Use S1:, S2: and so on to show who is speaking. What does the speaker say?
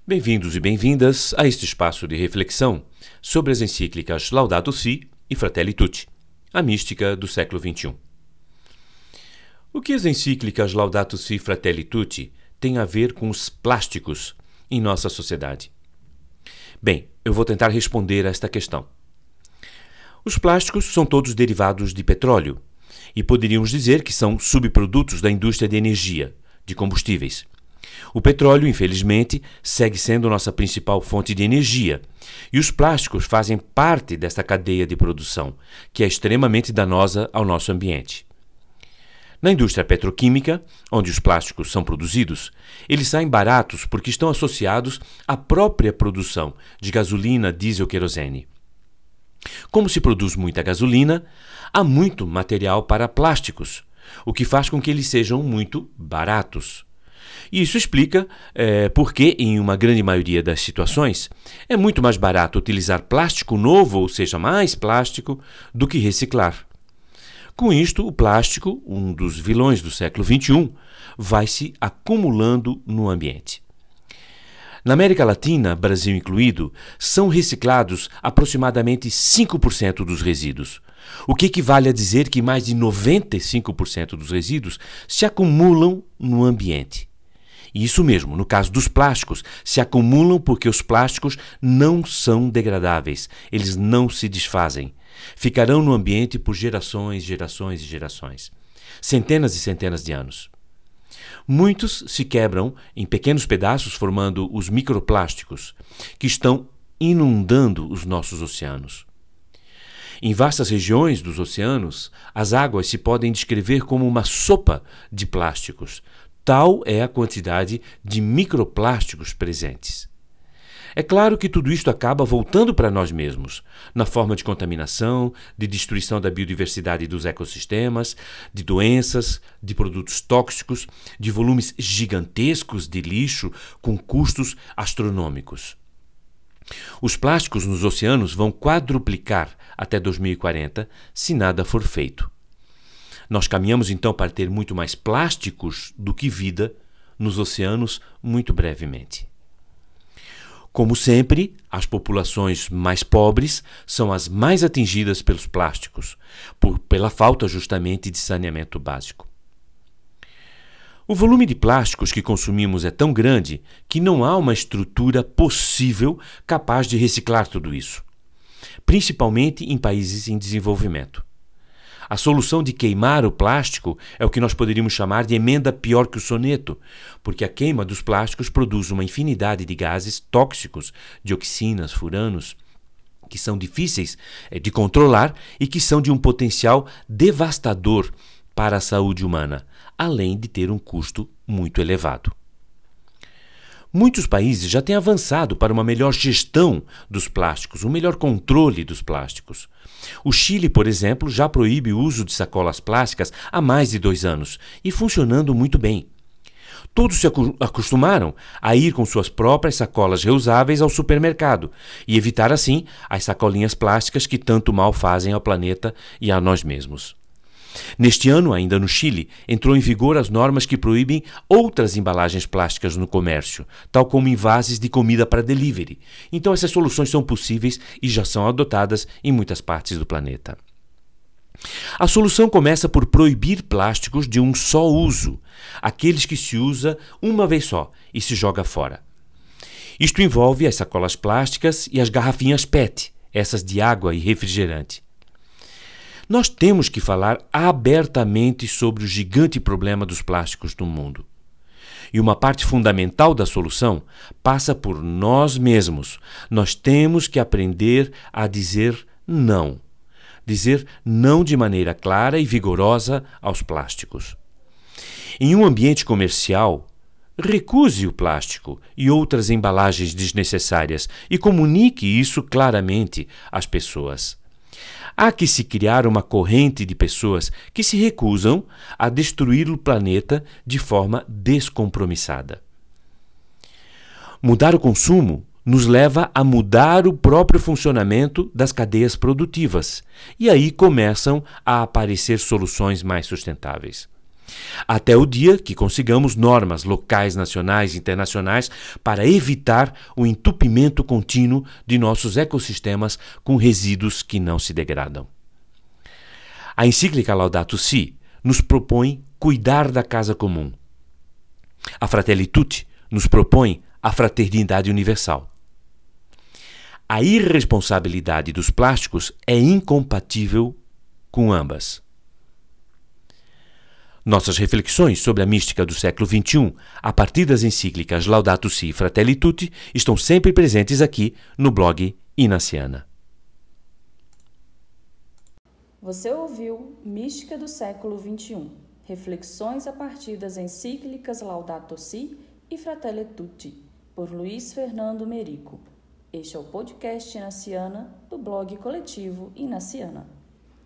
S1: Bem-vindos e bem-vindas a este espaço de reflexão sobre as encíclicas Laudato Si e Fratelli Tutti, a mística do século XXI. O que as encíclicas Laudato Si e Fratelli Tutti têm a ver com os plásticos em nossa sociedade? Bem, eu vou tentar responder a esta questão. Os plásticos são todos derivados de petróleo e poderíamos dizer que são subprodutos da indústria de energia, de combustíveis. O petróleo, infelizmente, segue sendo nossa principal fonte de energia, e os plásticos fazem parte desta cadeia de produção, que é extremamente danosa ao nosso ambiente. Na indústria petroquímica, onde os plásticos são produzidos, eles saem baratos porque estão associados à própria produção de gasolina, diesel, querosene. Como se produz muita gasolina, há muito material para plásticos, o que faz com que eles sejam muito baratos. E isso explica por que, em uma grande maioria das situações, é muito mais barato utilizar plástico novo, ou seja, mais plástico, do que reciclar. Com isto, o plástico, um dos vilões do século XXI, vai se acumulando no ambiente. Na América Latina, Brasil incluído, são reciclados aproximadamente 5% dos resíduos, o que equivale a dizer que mais de 95% dos resíduos se acumulam no ambiente. E isso mesmo, no caso dos plásticos, se acumulam porque os plásticos não são degradáveis, eles não se desfazem. Ficarão no ambiente por gerações, gerações e gerações. Centenas e centenas de anos. Muitos se quebram em pequenos pedaços, formando os microplásticos, que estão inundando os nossos oceanos. Em vastas regiões dos oceanos, as águas se podem descrever como uma sopa de plásticos. Tal é a quantidade de microplásticos presentes. É claro que tudo isto acaba voltando para nós mesmos, na forma de contaminação, de destruição da biodiversidade dos ecossistemas, de doenças, de produtos tóxicos, de volumes gigantescos de lixo com custos astronômicos. Os plásticos nos oceanos vão quadruplicar até 2040 se nada for feito. Nós caminhamos então para ter muito mais plásticos do que vida nos oceanos muito brevemente. Como sempre, as populações mais pobres são as mais atingidas pelos plásticos, pela falta justamente de saneamento básico. O volume de plásticos que consumimos é tão grande que não há uma estrutura possível capaz de reciclar tudo isso, principalmente em países em desenvolvimento. A solução de queimar o plástico é o que nós poderíamos chamar de emenda pior que o soneto, porque a queima dos plásticos produz uma infinidade de gases tóxicos, dioxinas, furanos, que são difíceis de controlar e que são de um potencial devastador para a saúde humana, além de ter um custo muito elevado. Muitos países já têm avançado para uma melhor gestão dos plásticos, um melhor controle dos plásticos. O Chile, por exemplo, já proíbe o uso de sacolas plásticas há mais de 2 anos e funcionando muito bem. Todos se acostumaram a ir com suas próprias sacolas reusáveis ao supermercado e evitar assim as sacolinhas plásticas que tanto mal fazem ao planeta e a nós mesmos. Neste ano, ainda no Chile, entrou em vigor as normas que proíbem outras embalagens plásticas no comércio, tal como envases de comida para delivery. Então essas soluções são possíveis e já são adotadas em muitas partes do planeta. A solução começa por proibir plásticos de um só uso, aqueles que se usa uma vez só e se joga fora. Isto envolve as sacolas plásticas e as garrafinhas PET, essas de água e refrigerante. Nós temos que falar abertamente sobre o gigante problema dos plásticos no mundo. E uma parte fundamental da solução passa por nós mesmos. Nós temos que aprender a dizer não. Dizer não de maneira clara e vigorosa aos plásticos. Em um ambiente comercial, recuse o plástico e outras embalagens desnecessárias e comunique isso claramente às pessoas. Há que se criar uma corrente de pessoas que se recusam a destruir o planeta de forma descompromissada. Mudar o consumo nos leva a mudar o próprio funcionamento das cadeias produtivas, e aí começam a aparecer soluções mais sustentáveis. até o dia que consigamos normas locais, nacionais e internacionais para evitar o entupimento contínuo de nossos ecossistemas com resíduos que não se degradam. A encíclica Laudato Si nos propõe cuidar da casa comum. A Fratelli Tutti nos propõe a fraternidade universal. A irresponsabilidade dos plásticos é incompatível com ambas. Nossas reflexões sobre a mística do século XXI, a partir das encíclicas Laudato Si e Fratelli Tutti, estão sempre presentes aqui no blog Inaciana.
S2: Você ouviu Mística do século XXI, reflexões a partir das encíclicas Laudato Si e Fratelli Tutti, por Luiz Fernando Merico. Este é o podcast Inaciana, do blog coletivo Inaciana.